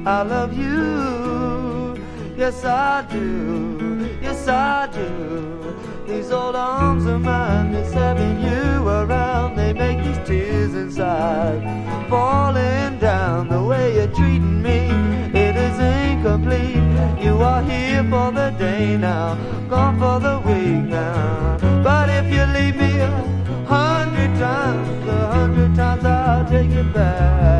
I love you, yes I do, yes I do. These old arms of mine, it's having you around. They make these tears inside falling down. The way you're treating me, it is incomplete. You are here for the day now, gone for the week now. But if you leave me 100 times, 100 times I'll take it back.